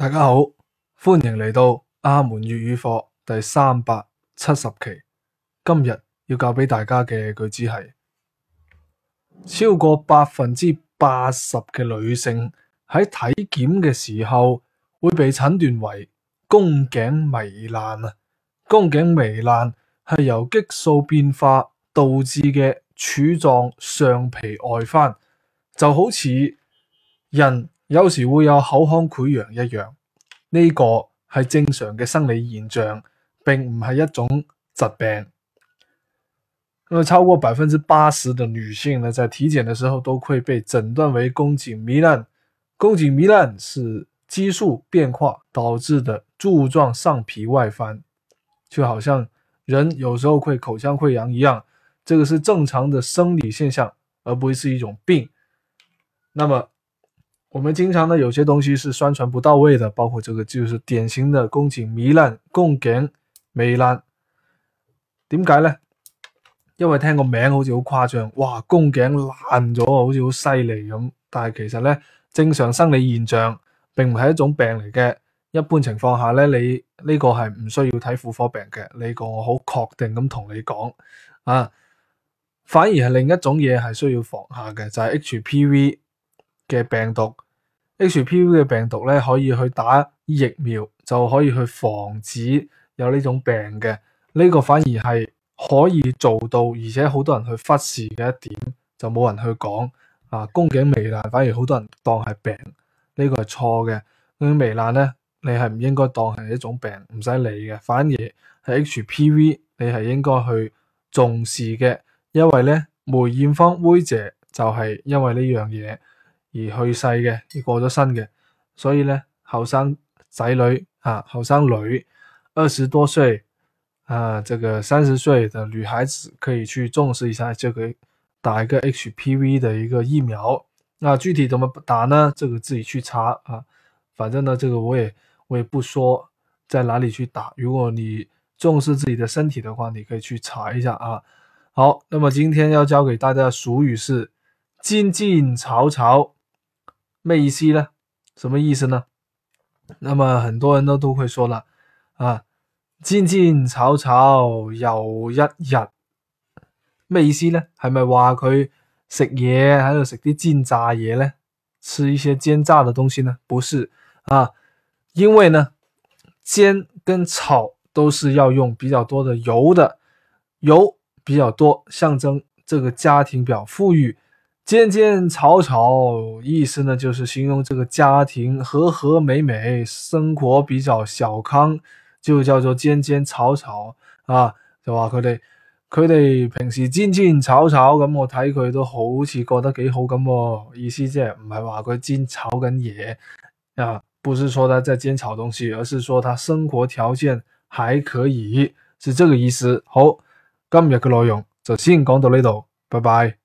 大家好，歡迎嚟到阿門粵語課第370期。今日要教俾大家嘅句子係：超過80%嘅女性喺體檢嘅時候會被診斷為宮頸糜爛啊。宮頸糜爛係由激素變化導致嘅柱狀上皮外翻，就好似人有時會有口腔潰瘍一樣，呢個係正常嘅生理現象，並唔係一種疾病。超過80%的女性呢，在體檢的時候都會被診斷為宮頸糜爛。宮頸糜爛是激素變化導致的柱狀上皮外翻，就好像人有時候會口腔潰瘍一樣，這個是正常的生理現象，而不是一種病。那麼我們經常呢，有些東西是宣傳不到位的，包括這個就是典型的宮頸糜爛。宮頸糜爛點解呢？因為聽個名好似好誇張，哇，宮頸爛咗，好似好犀利咁。但係其實呢，正常生理現象並唔係一種病嚟嘅。一般情況下呢，你呢個係唔需要睇婦科病嘅。呢個我好確定咁同你講啊。反而係另一種嘢係需要防下嘅，就係 HPV 嘅病毒。HPV 嘅病毒咧，可以去打疫苗，就可以去防止有呢種病嘅。呢個反而係可以做到，而且好多人去忽視嘅一點，就冇人去講啊。宮頸糜爛反而好多人當係病，呢個係錯嘅。宮頸糜爛咧，你係唔應該當係一種病，唔使理嘅。反而係 HPV，你係應該去重視嘅，因為咧梅艷芳妹姐就係因為呢樣嘢而去世嘅，而過咗身嘅。所以咧，後生仔女啊，後生女20多歲啊，這個30歲的女孩子可以去重視一下這個打一個 HPV 的一個疫苗。那具體怎麼打呢？這個自己去查啊。反正呢，這個我也不說在哪裏去打。如果你重視自己的身體的話，你可以去查一下啊。好，那麼今天要教給大家的俗語是靜靜吵吵，咩意思呢？什麼意思呢？那麼很多人都會說啦，啊，靜靜吵吵又一日，咩意思呢？係咪話佢食嘢喺度食啲煎炸嘢呢？吃一些煎炸的東西呢？不是啊，因為呢，煎跟炒都是要用比較多的油的，油比較多，象徵這個家庭比較富裕。煎煎炒炒意思呢，就是形容這個家庭和和美美，生活比較小康，就叫做煎煎炒炒啊。就話佢哋平時煎煎炒炒咁，我睇佢都好似過得幾好咁。意思即係唔係話佢煎炒緊嘢啊，不是說他在煎炒東西，而是說他生活條件還可以，是這個意思。好，今日嘅內容就先講到呢度，拜拜。